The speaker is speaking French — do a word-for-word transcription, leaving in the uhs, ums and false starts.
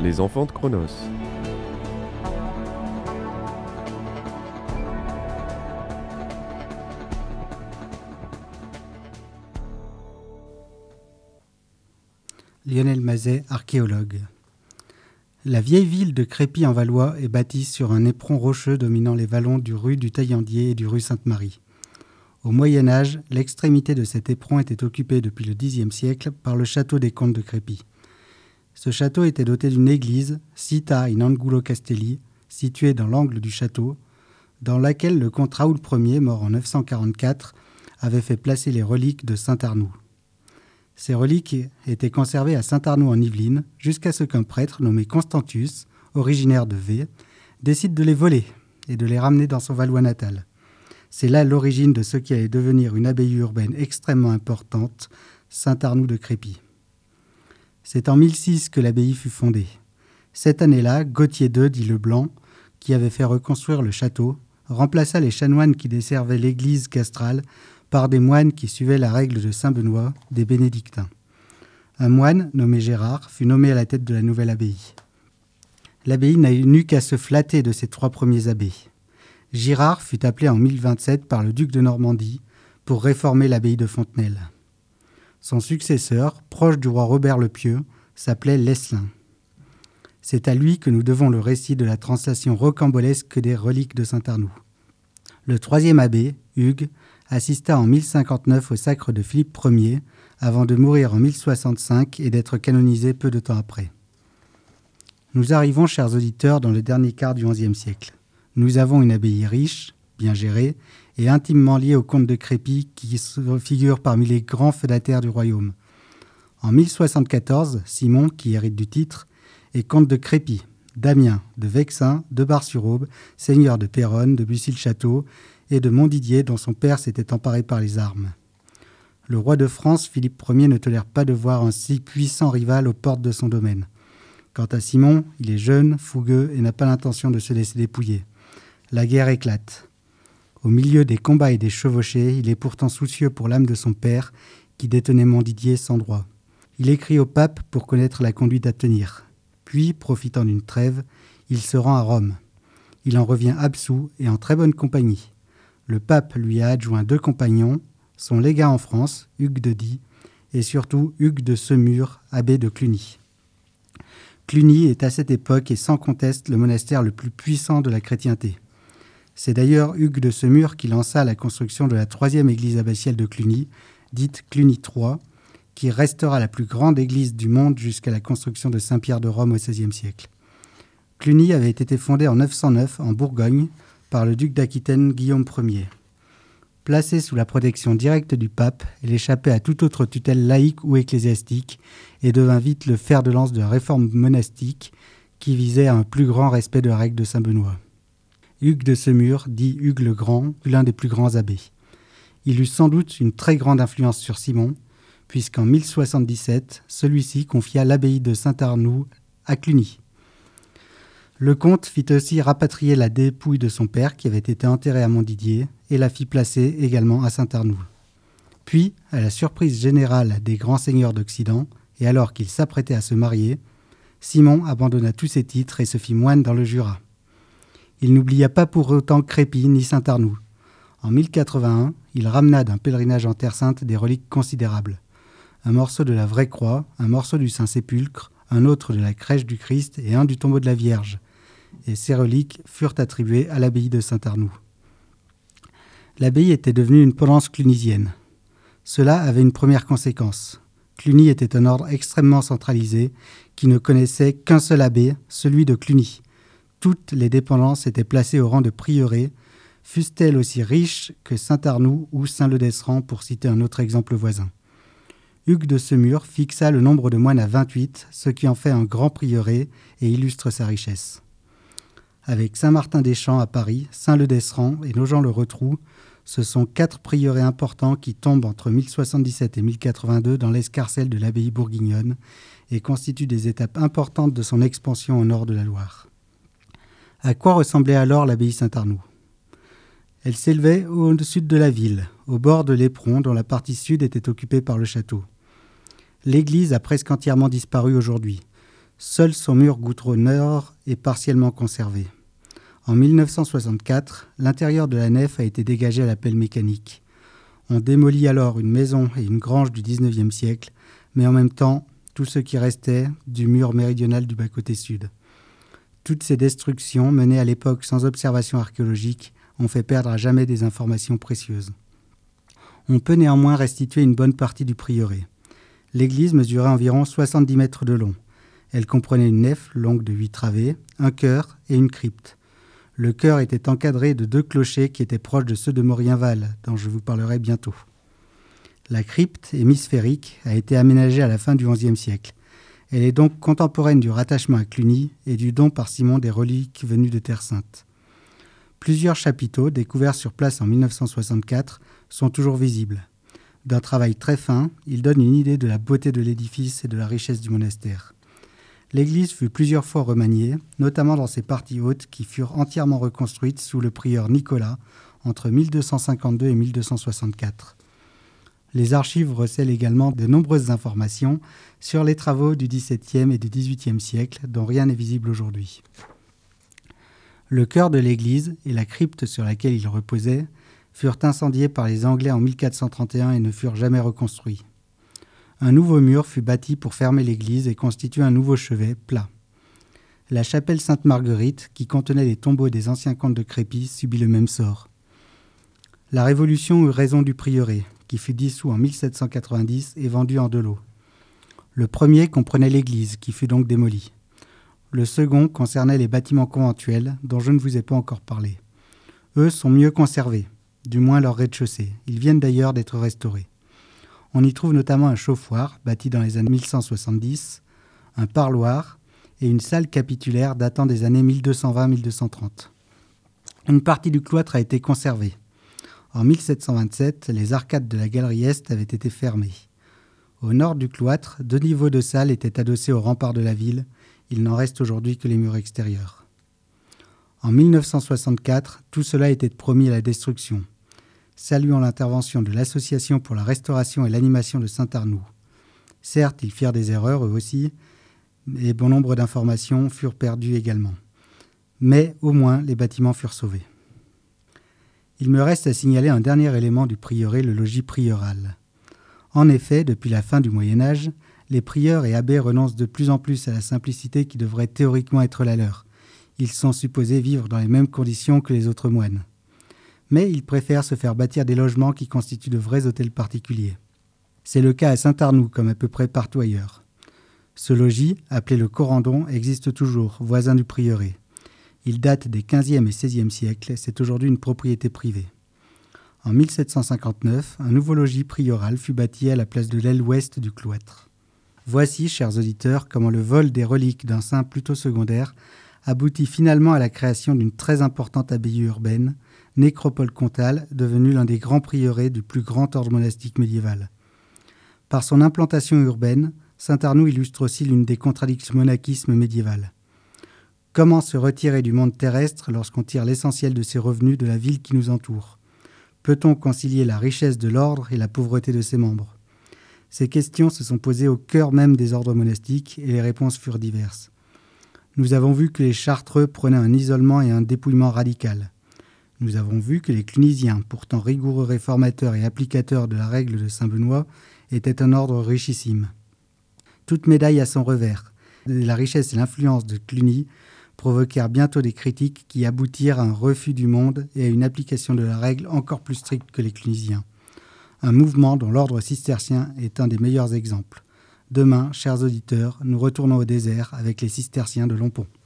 Les enfants de Chronos. Lionel Mazet, archéologue. La vieille ville de Crépy-en-Valois est bâtie sur un éperon rocheux dominant les vallons du rue du Taillandier et du rue Sainte-Marie. Au Moyen Âge, l'extrémité de cet éperon était occupée depuis le dixième siècle par le château des comtes de Crépy. Ce château était doté d'une église, Città in Angulo Castelli, située dans l'angle du château, dans laquelle le comte Raoul Ier, mort en neuf cent quarante-quatre, avait fait placer les reliques de saint Arnoux. Ces reliques étaient conservées à Saint-Arnoux en Yvelines, jusqu'à ce qu'un prêtre nommé Constantius, originaire de V, décide de les voler et de les ramener dans son Valois natal. C'est là l'origine de ce qui allait devenir une abbaye urbaine extrêmement importante, Saint-Arnoux de Crépy. C'est en mille six que l'abbaye fut fondée. Cette année-là, Gauthier deux, dit Leblanc, qui avait fait reconstruire le château, remplaça les chanoines qui desservaient l'église castrale par des moines qui suivaient la règle de Saint-Benoît, des bénédictins. Un moine, nommé Gérard, fut nommé à la tête de la nouvelle abbaye. L'abbaye n'a eu qu'à se flatter de ses trois premiers abbés. Girard fut appelé en mille vingt-sept par le duc de Normandie pour réformer l'abbaye de Fontenelle. Son successeur, proche du roi Robert le Pieux, s'appelait Leslin. C'est à lui que nous devons le récit de la translation rocambolesque des reliques de Saint-Arnoux. Le troisième abbé, Hugues, assista en mille cinquante-neuf au sacre de Philippe Ier, avant de mourir en mille soixante-cinq et d'être canonisé peu de temps après. Nous arrivons, chers auditeurs, dans le dernier quart du onzième siècle. Nous avons une abbaye riche, bien gérée, et intimement liée au comte de Crépy, qui figure parmi les grands feudataires du royaume. En mille soixante-quatorze, Simon, qui hérite du titre, est comte de Crépy, Damien de Vexin, de Bar-sur-Aube, seigneur de Péronne, de Bussy-le-Château et de Montdidier, dont son père s'était emparé par les armes. Le roi de France, Philippe Ier, ne tolère pas de voir un si puissant rival aux portes de son domaine. Quant à Simon, il est jeune, fougueux et n'a pas l'intention de se laisser dépouiller. La guerre éclate. Au milieu des combats et des chevauchées, il est pourtant soucieux pour l'âme de son père, qui détenait Montdidier sans droit. Il écrit au pape pour connaître la conduite à tenir. Puis, profitant d'une trêve, il se rend à Rome. Il en revient absous et en très bonne compagnie. Le pape lui a adjoint deux compagnons, son légat en France, Hugues de Die, et surtout Hugues de Semur, abbé de Cluny. Cluny est à cette époque et sans conteste le monastère le plus puissant de la chrétienté. C'est d'ailleurs Hugues de Semur qui lança la construction de la troisième église abbatiale de Cluny, dite Cluny trois, qui restera la plus grande église du monde jusqu'à la construction de Saint-Pierre de Rome au seizième siècle. Cluny avait été fondée en neuf cent neuf en Bourgogne par le duc d'Aquitaine Guillaume Ier. Placée sous la protection directe du pape, elle échappait à toute autre tutelle laïque ou ecclésiastique et devint vite le fer de lance de la réforme monastique qui visait à un plus grand respect de la règle de Saint-Benoît. Hugues de Semur, dit Hugues le Grand, fut l'un des plus grands abbés. Il eut sans doute une très grande influence sur Simon, puisqu'en mille soixante-dix-sept, celui-ci confia l'abbaye de Saint-Arnoux à Cluny. Le comte fit aussi rapatrier la dépouille de son père, qui avait été enterré à Montdidier, et la fit placer également à Saint-Arnoux. Puis, à la surprise générale des grands seigneurs d'Occident, et alors qu'il s'apprêtait à se marier, Simon abandonna tous ses titres et se fit moine dans le Jura. Il n'oublia pas pour autant Crépy ni Saint-Arnoux. En mille quatre-vingt-un, il ramena d'un pèlerinage en Terre Sainte des reliques considérables. Un morceau de la vraie croix, un morceau du Saint-Sépulcre, un autre de la crèche du Christ et un du tombeau de la Vierge. Et ces reliques furent attribuées à l'abbaye de Saint-Arnoux. L'abbaye était devenue une province clunisienne. Cela avait une première conséquence. Cluny était un ordre extrêmement centralisé qui ne connaissait qu'un seul abbé, celui de Cluny. Toutes les dépendances étaient placées au rang de prieuré, fussent-elles aussi riches que Saint-Arnoux ou Saint-Leu-d'Esserand, pour citer un autre exemple voisin. Hugues de Semur fixa le nombre de moines à vingt-huit, ce qui en fait un grand prieuré et illustre sa richesse. Avec Saint-Martin-des-Champs à Paris, Saint-Leu-d'Esserand et Nogent-le-Rotrou, ce sont quatre prieurés importants qui tombent entre mille soixante-dix-sept et mille quatre-vingt-deux dans l'escarcelle de l'abbaye bourguignonne et constituent des étapes importantes de son expansion au nord de la Loire. À quoi ressemblait alors l'abbaye Saint-Arnoux ? Elle s'élevait au sud de la ville, au bord de l'éperon dont la partie sud était occupée par le château. L'église a presque entièrement disparu aujourd'hui. Seul son mur goudron nord est partiellement conservé. En mille neuf cent soixante-quatre, l'intérieur de la nef a été dégagé à la pelle mécanique. On démolit alors une maison et une grange du dix-neuvième siècle, mais en même temps, tout ce qui restait du mur méridional du bas-côté sud. Toutes ces destructions, menées à l'époque sans observation archéologique, ont fait perdre à jamais des informations précieuses. On peut néanmoins restituer une bonne partie du prieuré. L'église mesurait environ soixante-dix mètres de long. Elle comprenait une nef longue de huit travées, un chœur et une crypte. Le chœur était encadré de deux clochers qui étaient proches de ceux de Maurienval, dont je vous parlerai bientôt. La crypte, hémisphérique, a été aménagée à la fin du onzième siècle. Elle est donc contemporaine du rattachement à Cluny et du don par Simon des reliques venues de Terre Sainte. Plusieurs chapiteaux, découverts sur place en mille neuf cent soixante-quatre, sont toujours visibles. D'un travail très fin, ils donnent une idée de la beauté de l'édifice et de la richesse du monastère. L'église fut plusieurs fois remaniée, notamment dans ses parties hautes qui furent entièrement reconstruites sous le prieur Nicolas entre mille deux cent cinquante-deux et mille deux cent soixante-quatre. Les archives recèlent également de nombreuses informations sur les travaux du dix-septième et du dix-huitième siècle, dont rien n'est visible aujourd'hui. Le chœur de l'église et la crypte sur laquelle il reposait furent incendiés par les Anglais en mille quatre cent trente et un et ne furent jamais reconstruits. Un nouveau mur fut bâti pour fermer l'église et constituer un nouveau chevet plat. La chapelle Sainte-Marguerite, qui contenait les tombeaux des anciens comtes de Crépy, subit le même sort. La Révolution eut raison du prieuré, qui fut dissous en mille sept cent quatre-vingt-dix et vendu en deux lots. Le premier comprenait l'église, qui fut donc démolie. Le second concernait les bâtiments conventuels, dont je ne vous ai pas encore parlé. Eux sont mieux conservés, du moins leur rez-de-chaussée. Ils viennent d'ailleurs d'être restaurés. On y trouve notamment un chauffoir, bâti dans les années mille cent soixante-dix, un parloir et une salle capitulaire datant des années mille deux cent vingt à mille deux cent trente. Une partie du cloître a été conservée. En mille sept cent vingt-sept, les arcades de la galerie Est avaient été fermées. Au nord du cloître, deux niveaux de salles étaient adossés au rempart de la ville. Il n'en reste aujourd'hui que les murs extérieurs. En mille neuf cent soixante-quatre, tout cela était promis à la destruction. Saluant l'intervention de l'Association pour la restauration et l'animation de Saint-Arnoult. Certes, ils firent des erreurs, eux aussi, et bon nombre d'informations furent perdues également. Mais au moins, les bâtiments furent sauvés. Il me reste à signaler un dernier élément du prieuré, le logis prieurale. En effet, depuis la fin du Moyen-Âge, les prieurs et abbés renoncent de plus en plus à la simplicité qui devrait théoriquement être la leur. Ils sont supposés vivre dans les mêmes conditions que les autres moines. Mais ils préfèrent se faire bâtir des logements qui constituent de vrais hôtels particuliers. C'est le cas à Saint-Arnoult comme à peu près partout ailleurs. Ce logis, appelé le Corandon, existe toujours, voisin du prieuré. Il date des quinzième et seizième siècles, c'est aujourd'hui une propriété privée. En mille sept cent cinquante-neuf, un nouveau logis prioral fut bâti à la place de l'aile ouest du cloître. Voici, chers auditeurs, comment le vol des reliques d'un saint plutôt secondaire aboutit finalement à la création d'une très importante abbaye urbaine, nécropole comtale, devenue l'un des grands prieurés du plus grand ordre monastique médiéval. Par son implantation urbaine, Saint-Arnoult illustre aussi l'une des contradictions du monachisme médiéval. Comment se retirer du monde terrestre lorsqu'on tire l'essentiel de ses revenus de la ville qui nous entoure ? Peut-on concilier la richesse de l'ordre et la pauvreté de ses membres ? Ces questions se sont posées au cœur même des ordres monastiques et les réponses furent diverses. Nous avons vu que les Chartreux prenaient un isolement et un dépouillement radical. Nous avons vu que les Clunisiens, pourtant rigoureux réformateurs et applicateurs de la règle de Saint-Benoît, étaient un ordre richissime. Toute médaille a son revers. La richesse et l'influence de Cluny provoquèrent bientôt des critiques qui aboutirent à un refus du monde et à une application de la règle encore plus stricte que les Clunisiens. Un mouvement dont l'ordre cistercien est un des meilleurs exemples. Demain, chers auditeurs, nous retournons au désert avec les cisterciens de Lompont.